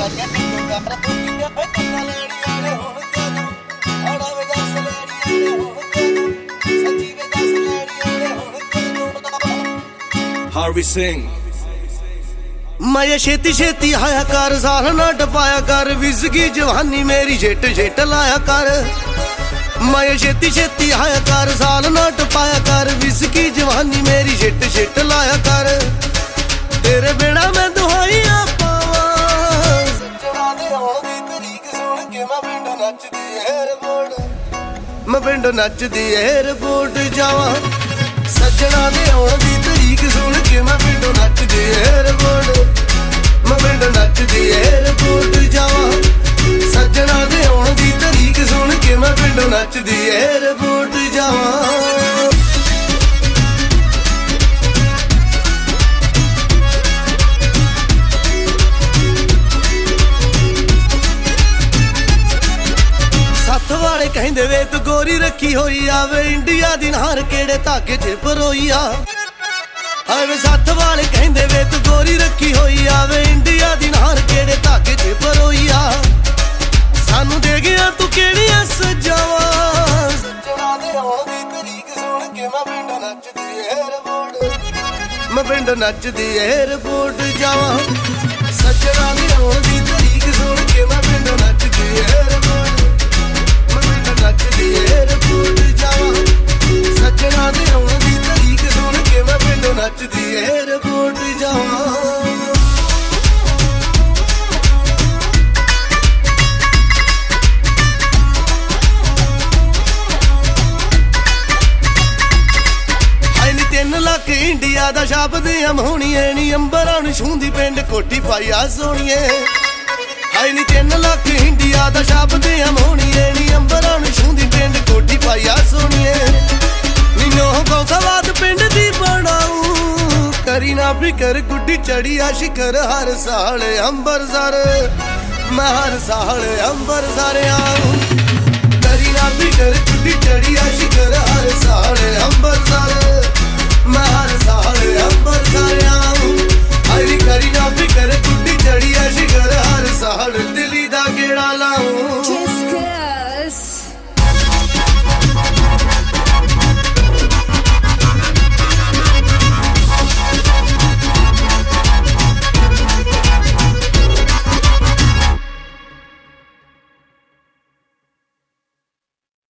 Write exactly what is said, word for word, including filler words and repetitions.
Harvey Singh मैं छेती छेती आया कर साल ना टपाया कर विजगी जवानी मेरी झिट झिट लाया कर मैं छेती छेती आया कर साल ना टपाया कर विजगी जवानी मेरी झिट झिट लाया कर तेरे बिना मैं दुहाइया पावा सजना दे आउण दी तरीक सुन के मैं पिंड नचदी एयरपोर्ट मैं पिंड नचदी एयरपोर्ट जावां सजना दे आउण दी तरीक सुन के मैं पिंड नचदी एयरपोर्ट मैं पिंड नचदी एयरपोर्ट जावां सजना दे आउण दी तरीक सुन के मैं पिंड नचदी एयरपोर्ट जावां सत्थ वाले कहंदे वे तू गोरी रखी होई आवे इंडिया दी नार केड़े धागे च परोई आ हाय वे सत्थ वाले कहंदे वे तू गोरी रखी होई आवे इंडिया दी नार केड़े धागे च परोई आ सानू दे गया तू केड़ियां सजावां सजना दे आउण दी तरीक सुन के मैं पिंड नचदी एयरपोर्ट मैं पिंड नचदी एयरपोर्ट जावां सजना दे आउण दी तरीक सुन के मैं पिंड नचदी एयरपोर्ट नचदी एयरपोर्ट जावां सजना दे आउण दी तरीक सुन के मैं पिंड नचदी एयरपोर्ट जावां हाय नी तीन लाख इंडिया दा छापदे अमहोणीए नी अंबरां नूं छूंदी पिंड कोठी पाईआ सोहणीए हाय नी तीन लाख इंडिया दा छापदे अमहोणीए नी अंबरां नूं छूंदी पिंड कोठी पाईआ सोहणीए नी नोह गौसाबाद पिंड दी बनाऊं करी ना फिकर गुड्डी चढ़ी आ शिखर हर साल अंबरसर मैं हर साल अंबरसर आऊं करी ना फिकर गुड्डी चढ़ी आ शिखर